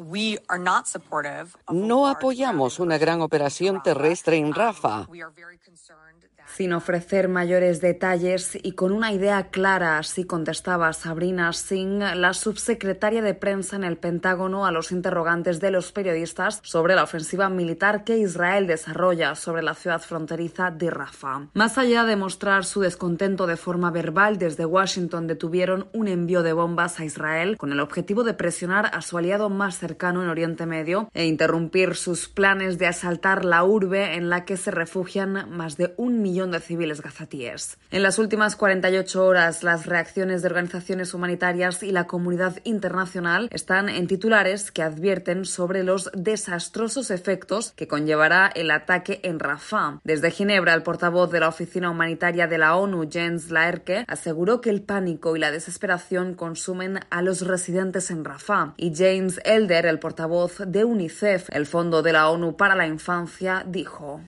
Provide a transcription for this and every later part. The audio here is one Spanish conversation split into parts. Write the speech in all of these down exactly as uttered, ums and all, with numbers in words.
No apoyamos una gran operación terrestre en Rafah. Sin ofrecer mayores detalles y con una idea clara, así contestaba Sabrina Singh, la subsecretaria de prensa en el Pentágono, a los interrogantes de los periodistas sobre la ofensiva militar que Israel desarrolla sobre la ciudad fronteriza de Rafah. Más allá de mostrar su descontento de forma verbal, desde Washington detuvieron un envío de bombas a Israel con el objetivo de presionar a su aliado más cercano en Oriente Medio e interrumpir sus planes de asaltar la urbe en la que se refugian más de un millón de civiles gazatíes. En las últimas cuarenta y ocho horas, las reacciones de organizaciones humanitarias y la comunidad internacional están en titulares que advierten sobre los desastrosos efectos que conllevará el ataque en Rafah. Desde Ginebra, el portavoz de la Oficina Humanitaria de la ONU, Jens Laerke, aseguró que el pánico y la desesperación consumen a los residentes en Rafah. Y James Elder, el portavoz de UNICEF, el Fondo de la ONU para la Infancia, dijo: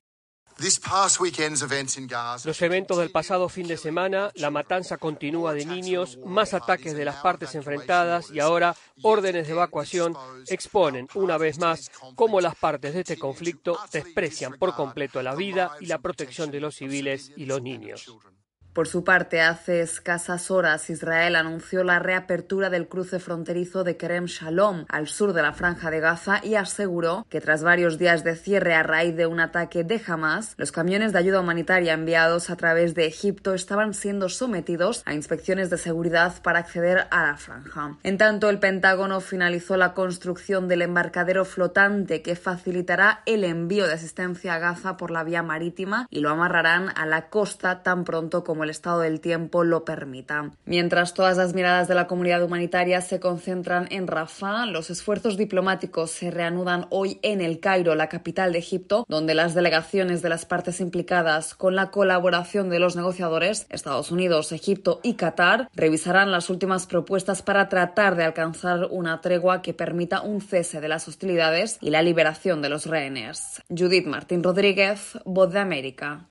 Los eventos del pasado fin de semana, la matanza continúa de niños, más ataques de las partes enfrentadas y ahora órdenes de evacuación exponen una vez más cómo las partes de este conflicto desprecian por completo la vida y la protección de los civiles y los niños. Por su parte, hace escasas horas, Israel anunció la reapertura del cruce fronterizo de Kerem Shalom, al sur de la Franja de Gaza, y aseguró que tras varios días de cierre a raíz de un ataque de Hamás, los camiones de ayuda humanitaria enviados a través de Egipto estaban siendo sometidos a inspecciones de seguridad para acceder a la franja. En tanto, el Pentágono finalizó la construcción del embarcadero flotante que facilitará el envío de asistencia a Gaza por la vía marítima y lo amarrarán a la costa tan pronto como el estado del tiempo lo permita. Mientras todas las miradas de la comunidad humanitaria se concentran en Rafah, los esfuerzos diplomáticos se reanudan hoy en El Cairo, la capital de Egipto, donde las delegaciones de las partes implicadas, con la colaboración de los negociadores, Estados Unidos, Egipto y Qatar, revisarán las últimas propuestas para tratar de alcanzar una tregua que permita un cese de las hostilidades y la liberación de los rehenes. Judith Martín Rodríguez, Voz de América.